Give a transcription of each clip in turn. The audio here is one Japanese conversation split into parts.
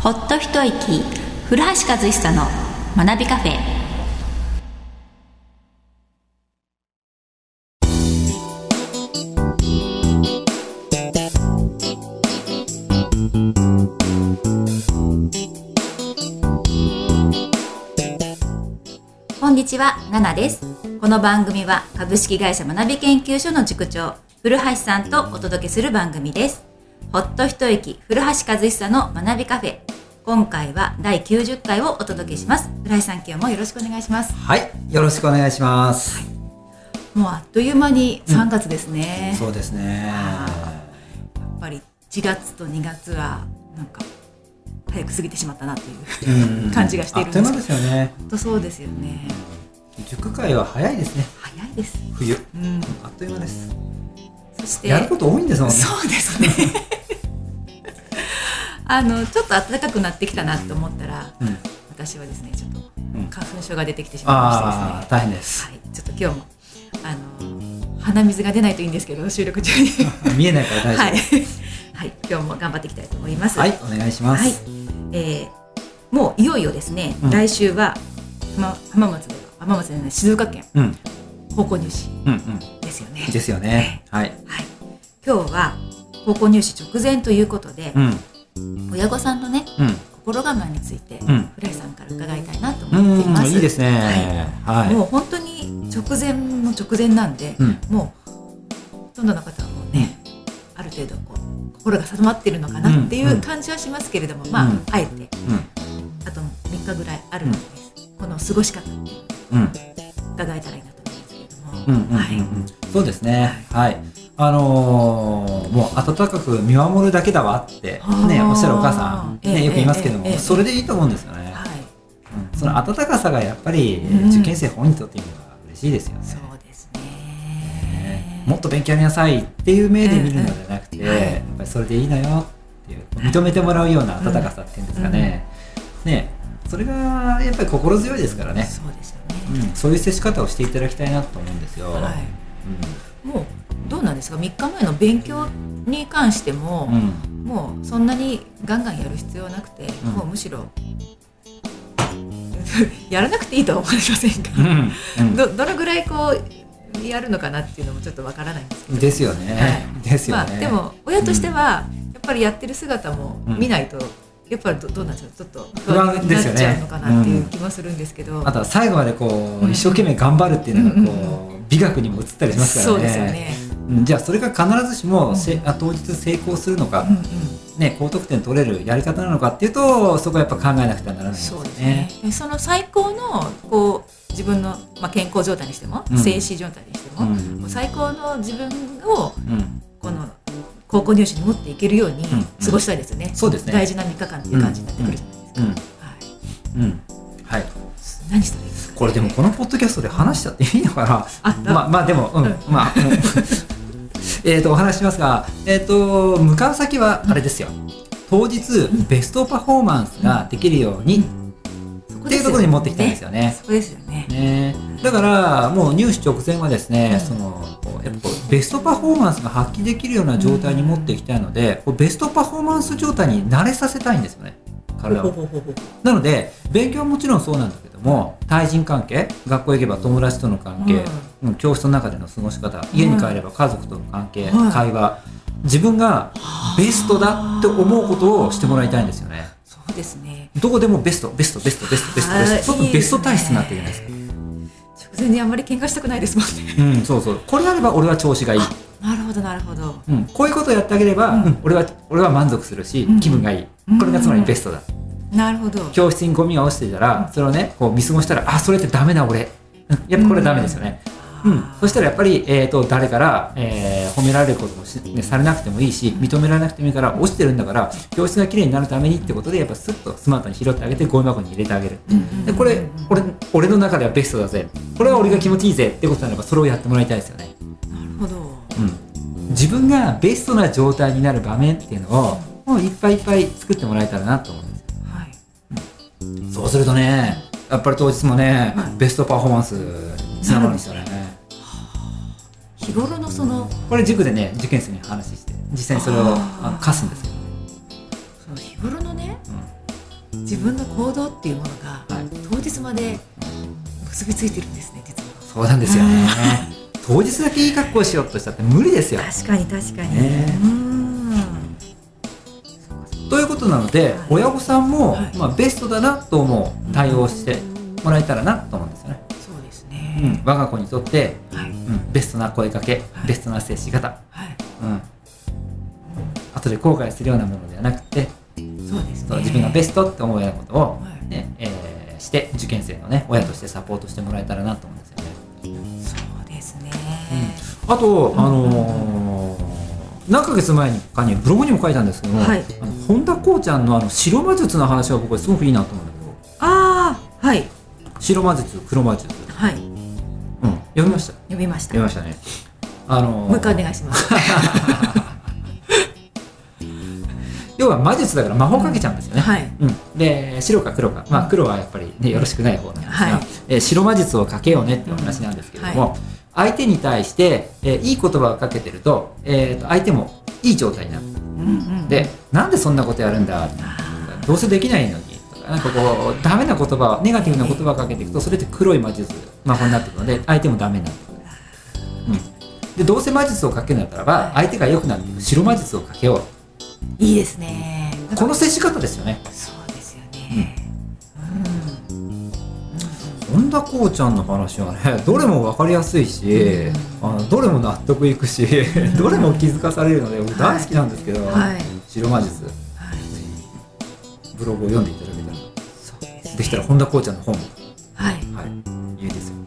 ほっと一息、古橋和久の学びカフェ。こんにちは、ナナです。この番組は株式会社学び研究所の塾長古橋さんとお届けする番組です。ほっと一息、古橋和久の学びカフェ。今回は第90回をお届けします。古橋さん、今日もよろしくお願いします。 はい、よろしくお願いします。はい、 もうあっという間に3月ですね。 そうですね。 やっぱり1月と2月はなんか早く過ぎてしまったなという感じがしているんですけど。 あっという間ですよね。 本当そうですよね。 塾会は早いですね。 早いです。 冬、あっという間です。 そしてやること多いんですもんね。 そうですね。ちょっと暖かくなってきたなと思ったら、私はですね、ちょっと花粉症が出てきてしまいましてですね。 大変です。 はい、ちょっと今日も鼻水が出ないといいんですけど、収録中に見えないから大丈夫。 はい、はい、今日も頑張っていきたいと思います。 はい、お願いします。 はい、もういよいよですね、来週は浜松では静岡県、高校入試ですよね。 ですよね。はい。 はい。今日は高校入試直前ということで、親御さんのね、心構えについて、古橋さんから伺いたいなと思っています。 いいですね。 はい。もう本当に直前の直前なんで、もうほとんどの方はもうね、ある程度こう心が定まっているのかなっていう感じはしますけれども、まああえてあと3日ぐらいあるので、この過ごし方っていうのを伺えたらいいなと思うんですけれども、はい。 そうですね。はい。もう温かく見守るだけだわってね、おっしゃるお母さんね、よく言いますけども、それでいいと思うんですよね。その温かさがやっぱり受験生本人にとっていうのは嬉しいですよね。 そうですね。 もっと勉強やりなさいっていう目で見るのではなくて、やっぱりそれでいいのよっていう認めてもらうような温かさっていうんですかね。ね、それがやっぱり心強いですからね。 そうですよね。 そういう接し方をしていただきたいなと思うんですよ。 もうどうなんですか、3日前の勉強に関しても、もうそんなにガンガンやる必要はなくて、もうむしろやらなくていいとは思いませんか。どのぐらいこうやるのかなっていうのもちょっとわからないんですけど。 ですよね。ですよね。 まあでも親としてはやっぱりやってる姿も見ないと。やっぱりどうなんですか、ちょっと不安になっちゃうのかなっていう気もするんですけど、 あとは最後までこう一生懸命頑張るっていうのがこう美学にも映ったりしますからね。そうですよね。じゃあそれが必ずしも当日成功するのか、ね、高得点取れるやり方なのかっていうと、そこはやっぱ考えなくてはならないんですね。そうですね。 その最高のこう自分の、健康状態にしても、精神状態にしても、もう最高の自分をこの高校入試に持っていけるように過ごしたいですよね。そうですね。大事な3日間っていう感じになってくるじゃないですか。はい。何したらいいですか。 これでもこのポッドキャストで話しちゃっていいのかな。まあでもお話しますが、向かう先はあれですよ。当日ベストパフォーマンスができるようにっていうところに持ってきたんですよね。 そうですよね。 だからもう入試直前はですね、やっぱベストパフォーマンスが発揮できるような状態に持っていきたいので、ベストパフォーマンス状態に慣れさせたいんですよね、体を。なので勉強はもちろんそうなんだけども、対人関係、学校行けば友達との関係、教室の中での過ごし方、家に帰れば家族との関係、会話、自分がベストだって思うことをしてもらいたいんですよね。 そうですね。 どこでもベスト、そうするとベスト体質になってるじゃないですか。 直前にあんまり喧嘩したくないですもんね。 そうそう。これあれば俺は調子がいい。 なるほどなるほど。 こういうことをやってあげれば、俺は満足するし、気分がいい。これがつまりベストだ。 なるほど。 教室にゴミが落ちてたら、それをね、こう見過ごしたら、それってダメだ俺。やっぱこれダメですよね。そしたらやっぱり、誰から、褒められることもされなくてもいいし、認められなくてもいいから、落ちてるんだから教室がきれいになるためにってことで、やっぱスッとスマートに拾ってあげてゴミ箱に入れてあげる。でこれ俺の中ではベストだぜ、これは俺が気持ちいいぜってことならば、それをやってもらいたいですよね。 なるほど。 自分がベストな状態になる場面っていうのをもういっぱいいっぱい作ってもらえたらなと思うんですよ。そうするとね、やっぱり当日もね、ベストパフォーマンスにつながるんですよね。 日頃のこれ塾でね、受験生に話して実際にそれを課すんですよ。 その日頃のね、 自分の行動っていうものが、当日まで結びついてるんですね、実は。 そうなんですよね。当日だけいい格好しようとしたって無理ですよ。 確かに確かに、 ということなので、親御さんも、ベストだなと思う対応してもらえたらなと思うんですよね。 そうですね、 我が子にとって、ベストな声かけ、ベストな接し方、後で後悔するようなものではなくて、 そうですね、 自分がベストって思うようなことを、して受験生のね親としてサポートしてもらえたらなと思うんですよね。 そうですね、 あと、何ヶ月前かにブログにも書いたんですけども、本田こうちゃんの白魔術の話は僕はすごくいいなと思うんだけど。白魔術、黒魔術、読みました。 読みました。 読みましたね。 もう一回お願いします。 要は魔術だから魔法かけちゃうんですよね。で白か黒か、黒はやっぱり、ね、よろしくない方なんですが、白魔術をかけようねっていう話なんですけれども、相手に対して、いい言葉をかけてると、相手もいい状態になる。で、なんでそんなことやるんだ、どうせできないのにとか、なんかこうダメな言葉、ネガティブな言葉をかけていくと、それって黒い魔術、魔法になってくるので、相手もダメになってくる。で、どうせ魔術をかけるんだったらば、相手が良くなっていく白魔術をかけよう。 いいですね。 この接し方ですよね。 そうですよね。 本田こうちゃんの話はね、どれも分かりやすいし、どれも納得いくし、どれも気づかされるので僕大好きなんですけど、白魔術、ブログを読んでいただけたら、できたら本田こうちゃんの本も、いいですよ。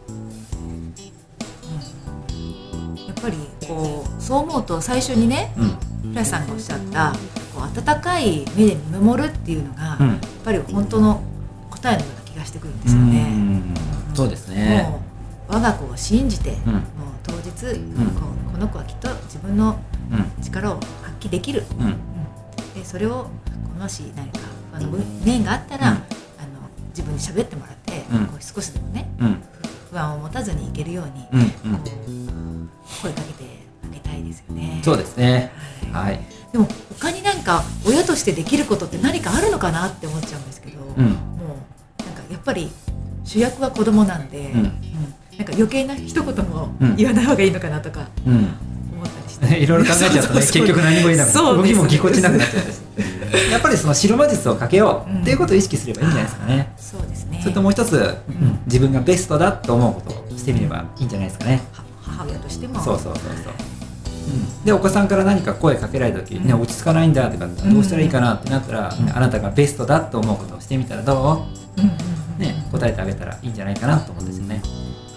やっぱりこうそう思うと最初にね、平さんがおっしゃったこう温かい目で見守るっていうのが、やっぱり本当の答えのような気がしてくるんですよね。 そうですね。 もう我が子を信じて、もう当日、この子はきっと自分の力を発揮できる、でそれをもし何か面があったら、自分に喋ってもらって、こう少しでもね、不安を持たずにいけるように、声かけてあげたいですよね。 そうですね。 でも他になんか親としてできることって何かあるのかなって思っちゃうんですけど、もうなんかやっぱり主役は子供なんで、なんか余計な一言も言わない方がいいのかなとか思ったりして、 いろいろ考えちゃうとね、結局何も言えなくなる、動きもぎこちなくなっちゃうんです。やっぱりその白魔術をかけようっていうことを意識すればいいんじゃないですかね。 そうですね。 それともう一つ、自分がベストだと思うことをしてみればいいんじゃないですかね。 母親としても。 そう。でお子さんから何か声かけられた時に、落ち着かないんだとか、どうしたらいいかなってなったら、あなたがベストだと思うことをしてみたらどう、答えてあげたらいいんじゃないかなと思うんですよね。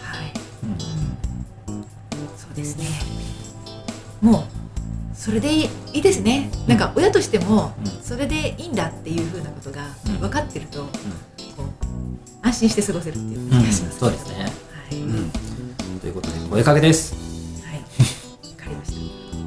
そうですね。もうそれでいいですね。なんか親としてもそれでいいんだっていう風なことが分かってると、こう安心して過ごせるっていう気がします。 そうですね。ということで声かけです。 わかりました。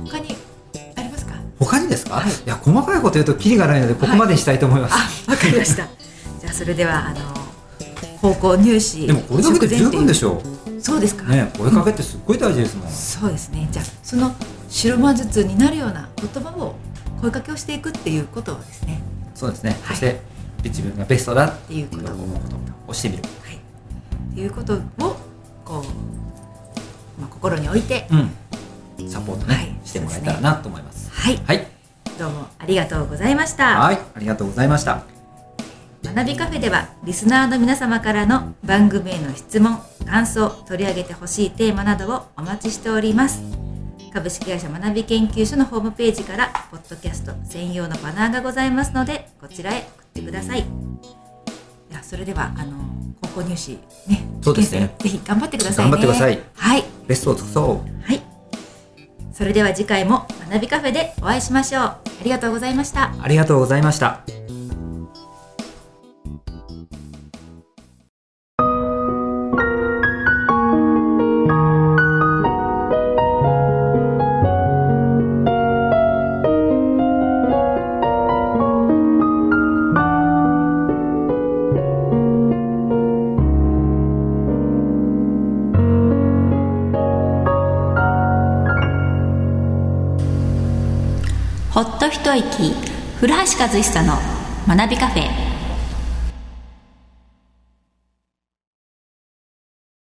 他にありますか？ 他にですか？いや、細かいこと言うとキリがないのでここまでにしたいと思います。 わかりました。じゃあそれでは高校入試、 でもこれだけで十分でしょう。そうですか。 ね、声かけってすっごい大事ですもん。 そうですね。じゃあその白魔術になるような言葉を声かけをしていくっていうことをですね。 そうですね。そして自分がベストだっていうことを思うことをしてみる。 っていうことをこう、心に置いて、 サポートね、してもらえたらなと思います。 どうもありがとうございました。 ありがとうございました。 学びカフェではリスナーの皆様からの番組への質問、感想、取り上げてほしいテーマなどをお待ちしております。株式会社学び研究所のホームページからポッドキャスト専用のバナーがございますので、こちらへ送ってください。それでは高校入試ね、 そうですね。 ぜひ頑張ってくださいね。 頑張ってください。 はい。 ベストを尽くそう。 はい。それでは次回も学びカフェでお会いしましょう。ありがとうございました。 ありがとうございました。 ほっと一息、古橋和久の学びカフェ。